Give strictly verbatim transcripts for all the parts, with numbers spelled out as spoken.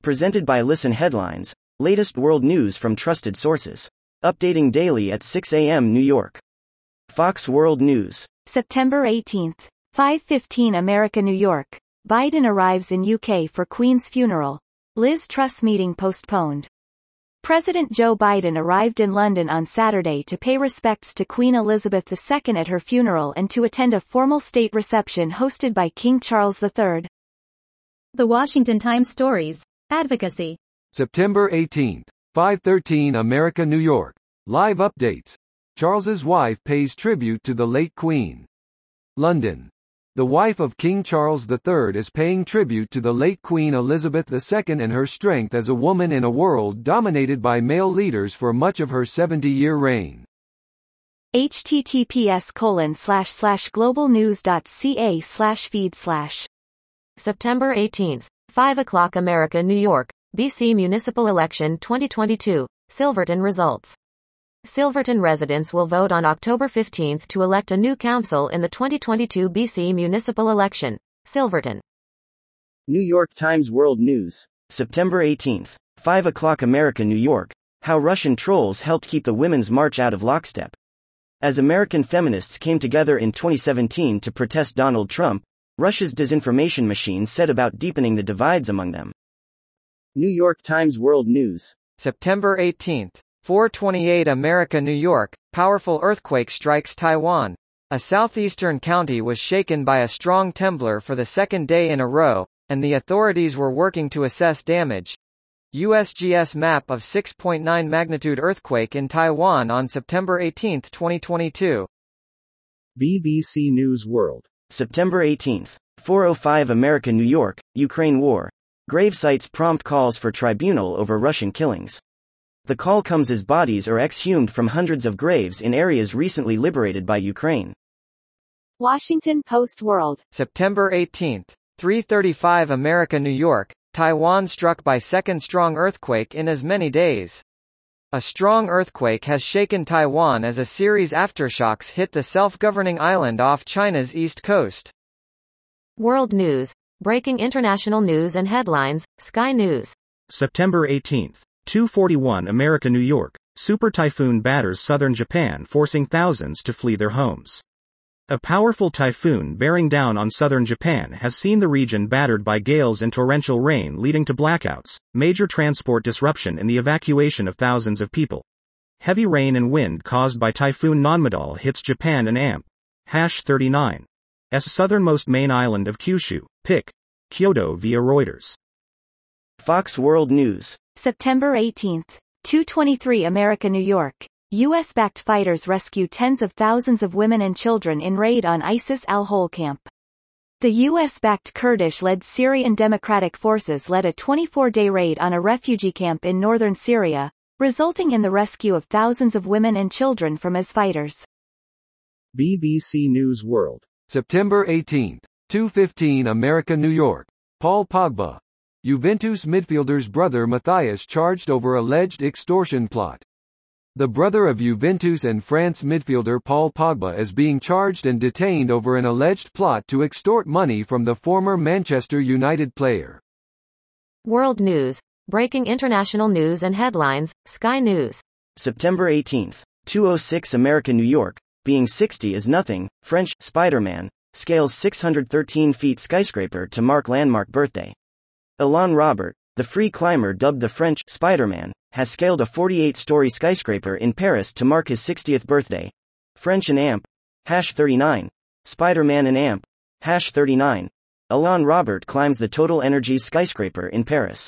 Presented by Listen Headlines, latest world news from trusted sources. Updating daily at six a m New York. Fox World News. September eighteenth, five fifteen America, New York. Biden arrives in U K for Queen's funeral. Liz Truss meeting postponed. President Joe Biden arrived in London on Saturday to pay respects to Queen Elizabeth the Second at her funeral and to attend a formal state reception hosted by King Charles the Third. The Washington Times stories. Advocacy. September eighteenth, five thirteen America, New York. Live updates. Charles's wife pays tribute to the late Queen. London. The wife of King Charles the Third is paying tribute to the late Queen Elizabeth the Second and her strength as a woman in a world dominated by male leaders for much of her seventy-year reign. https colon slash slash globalnews.ca slash feed slash. September eighteenth, five o'clock America, New York. B C Municipal Election twenty twenty-two. Silverton results. Silverton residents will vote on October fifteenth to elect a new council in the twenty twenty-two B C municipal election. Silverton. New York Times World News. September eighteenth, five o'clock America, New York. How Russian trolls helped keep the Women's March out of lockstep. As American feminists came together in twenty seventeen to protest Donald Trump, Russia's disinformation machine set about deepening the divides among them. New York Times World News. September eighteenth. four twenty-eight America, New York. Powerful earthquake strikes Taiwan. A southeastern county was shaken by a strong trembler for the second day in a row, and the authorities were working to assess damage. U S G S map of six point nine magnitude earthquake in Taiwan on September eighteenth, twenty twenty-two. B B C News World. September eighteenth, four oh five America, New York. Ukraine war. Gravesites prompt calls for tribunal over Russian killings. The call comes as bodies are exhumed from hundreds of graves in areas recently liberated by Ukraine. Washington Post World. September eighteenth, three thirty-five America, New York. Taiwan struck by second strong earthquake in as many days. A strong earthquake has shaken Taiwan as a series aftershocks hit the self-governing island off China's east coast. World News. Breaking international news and headlines. Sky News. September eighteenth. two forty-one America, New York. Super typhoon batters southern Japan, forcing thousands to flee their homes. A powerful typhoon bearing down on southern Japan has seen the region battered by gales and torrential rain, leading to blackouts, major transport disruption and the evacuation of thousands of people. Heavy rain and wind caused by Typhoon Nanmadol hits Japan and A M P. Hash thirty-nine. S southernmost main island of Kyushu, P I C. Kyoto via Reuters. Fox World News. September eighteenth, two twenty-three America, New York. U S-backed fighters rescue tens of thousands of women and children in raid on ISIS Al-Hol camp. The U S-backed Kurdish-led Syrian Democratic Forces led a twenty-four day raid on a refugee camp in northern Syria, resulting in the rescue of thousands of women and children from I S fighters. B B C News World. September eighteenth, two fifteen America, New York. Paul Pogba. Juventus midfielder's brother Matthias charged over alleged extortion plot. The brother of Juventus and France midfielder Paul Pogba is being charged and detained over an alleged plot to extort money from the former Manchester United player. World News. Breaking international news and headlines. Sky News. September eighteenth, two oh six America, New York. Being sixty is nothing. French Spider-Man scales six hundred thirteen feet skyscraper to mark landmark birthday. Alain Robert, the free climber dubbed the French Spider-Man, has scaled a forty-eight story skyscraper in Paris to mark his sixtieth birthday. French and A M P. Hash thirty-nine. Spider-Man and A M P. Hash thirty-nine. Alain Robert climbs the Total Energies skyscraper in Paris.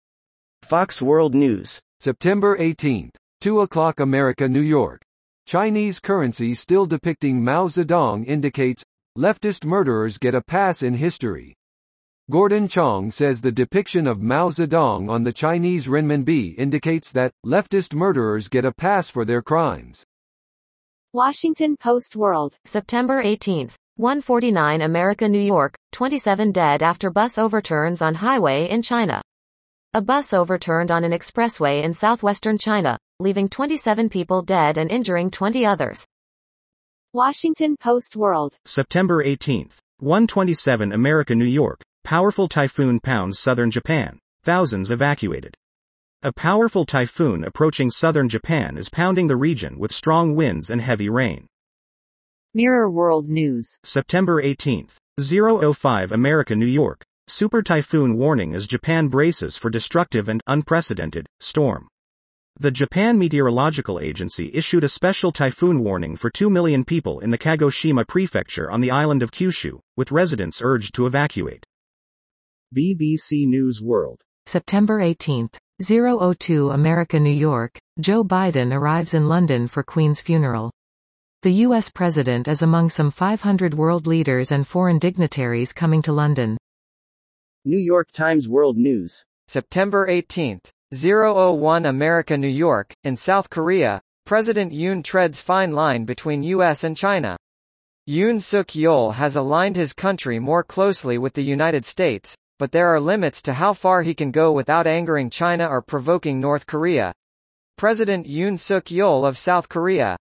Fox World News. September eighteenth, two o'clock America, New York. Chinese currency still depicting Mao Zedong indicates, leftist murderers get a pass in history. Gordon Chong says the depiction of Mao Zedong on the Chinese renminbi indicates that, leftist murderers get a pass for their crimes. Washington Post World. September eighteenth, one forty-nine America, New York. twenty-seven dead after bus overturns on highway in China. A bus overturned on an expressway in southwestern China, leaving twenty-seven people dead and injuring twenty others. Washington Post World. September eighteenth, one twenty-seven America, New York. Powerful typhoon pounds southern Japan. thousands evacuated. A powerful typhoon approaching southern Japan is pounding the region with strong winds and heavy rain. Mirror World News. September eighteenth. zero oh five America New York. Super typhoon warning as Japan braces for destructive and unprecedented storm. The Japan Meteorological Agency issued a special typhoon warning for two million people in the Kagoshima prefecture on the island of Kyushu, with residents urged to evacuate. B B C News World. September eighteenth. zero oh two America New York. Joe Biden arrives in London for Queen's funeral. The U S president is among some five hundred world leaders and foreign dignitaries coming to London. New York Times World News. September eighteenth. zero oh one America New York. In South Korea, President Yoon treads fine line between U S and China. Yoon Suk-yeol has aligned his country more closely with the United States, but there are limits to how far he can go without angering China or provoking North Korea. President Yoon Suk-yeol of South Korea